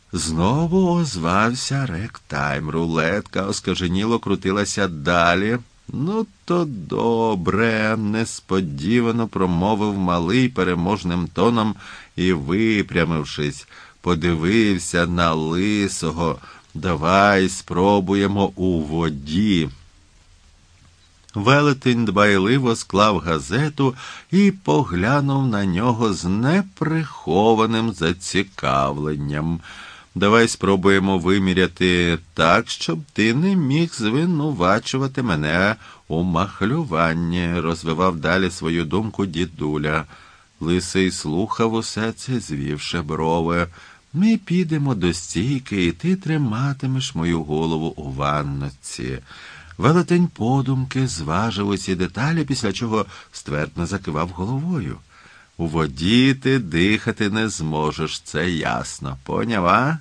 Знову озвався ректайм. Рулетка оскаженіло крутилася далі. «Ну, то добре», – несподівано промовив малий переможним тоном і, випрямившись, подивився на Лисого. «Давай спробуємо у воді». Велетень дбайливо склав газету і поглянув на нього з неприхованим зацікавленням. «Давай спробуємо виміряти так, щоб ти не міг звинувачувати мене у махлюванні», – розвивав далі свою думку дідуля. Лисий слухав усе це, звівши брови. «Ми підемо до стійки, і ти триматимеш мою голову у ванноці». Велетень подумки зважив усі деталі, після чого ствердно закивав головою. «У воді ти дихати не зможеш, це ясно. Поняв, а?»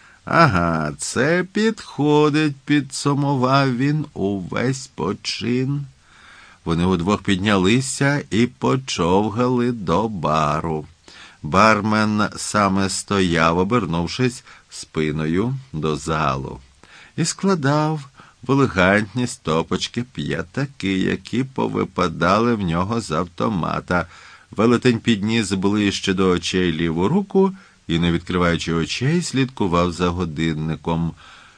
«Ага, це підходить», – підсумував він увесь почин. Вони удвох піднялися і почовгали до бару. Бармен саме стояв, обернувшись спиною до залу, і складав в елегантні стопочки п'ятаки, які повипадали в нього з автомата. Велетень підніс ближче до очей ліву руку і, не відкриваючи очей, слідкував за годинником.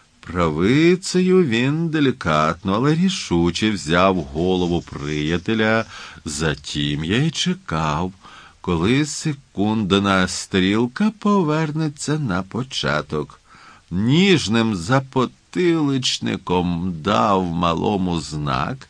Правицею він делікатно, але рішуче взяв голову приятеля. Затім я й чекав, коли секундна стрілка повернеться на початок. Ніжним запотиличником дав малому знак,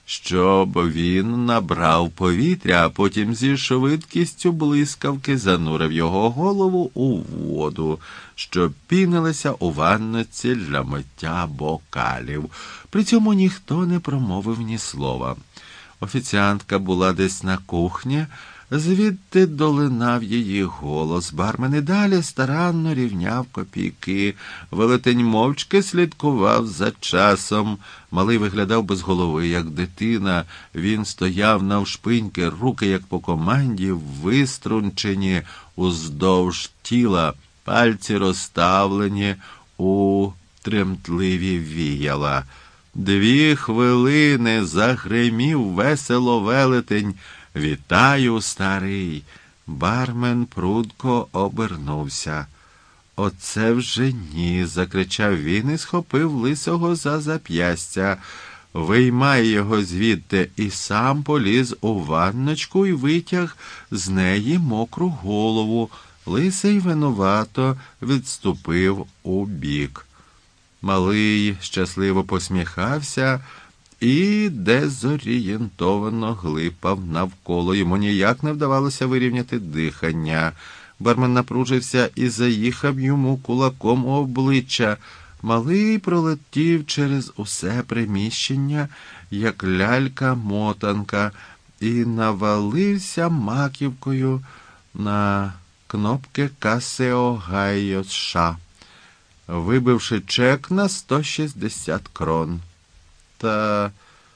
щоб він набрав повітря, а потім зі швидкістю блискавки занурив його голову у воду, що пінилася у ванноці для миття бокалів. При цьому ніхто не промовив ні слова. Офіціантка була десь на кухні, звідти долинав її голос. Бармен і далі старанно рівняв копійки. Велетень мовчки слідкував за часом. Малий виглядав без голови, як дитина. Він стояв навшпиньки, руки, як по команді, виструнчені уздовж тіла, пальці розставлені у тремтливі віяла. 2 хвилини загримів весело велетень. «Вітаю, старий!» Бармен прудко обернувся. «Оце вже ні!» – закричав він і схопив Лисого за зап'ястя. «Виймай його звідти!» І сам поліз у ванночку і витяг з неї мокру голову. Лисий винувато відступив у бік. Малий щасливо посміхався і дезорієнтовано глипав навколо. Йому ніяк не вдавалося вирівняти дихання. Бармен напружився і заїхав йому кулаком у обличчя. Малий пролетів через усе приміщення, як лялька-мотанка, і навалився маківкою на кнопки каси Огайо США, вибивши чек на 160 крон. «Та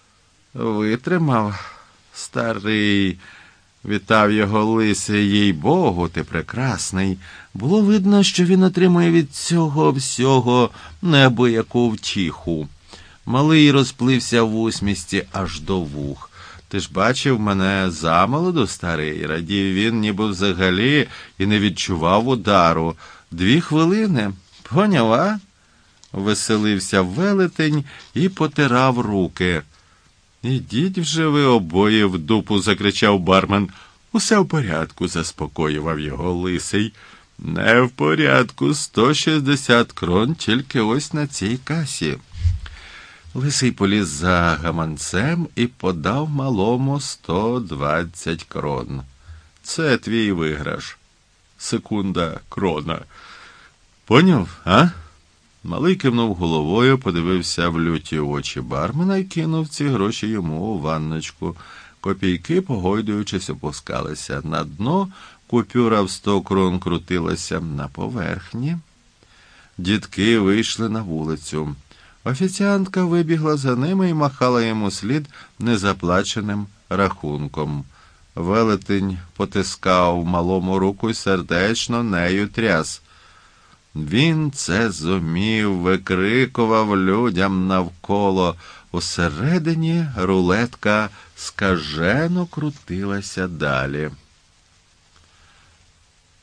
витримав, старий», – вітав його Лисий. «Їй-богу, ти прекрасний». Було видно, що він отримує від цього всього неабияку втіху. Малий розплився в усмішці аж до вух. «Ти ж бачив мене замолоду, старий?» – радів він, ніби взагалі і не відчував удару. 2 хвилини. Поняв, а?» Веселився велетень і потирав руки. «Ідіть вже ви обоє в дупу!» – закричав бармен. «Усе в порядку», – заспокоював його Лисий. «Не в порядку, 160 крон тільки ось на цій касі». Лисий поліз за гаманцем і подав малому 120 крон. «Це твій виграш. Секунда крона. Поняв, а?» Малий кивнув головою, подивився в люті очі бармена і кинув ці гроші йому у ванночку. Копійки, погойдуючись, опускалися на дно, купюра в 100 крон крутилася на поверхні. Дідки вийшли на вулицю. Офіціантка вибігла за ними і махала йому слід незаплаченим рахунком. Велетень потискав малому руку й сердечно нею тряс. Він це зумів, викрикував людям навколо. Усередині рулетка скажено крутилася далі.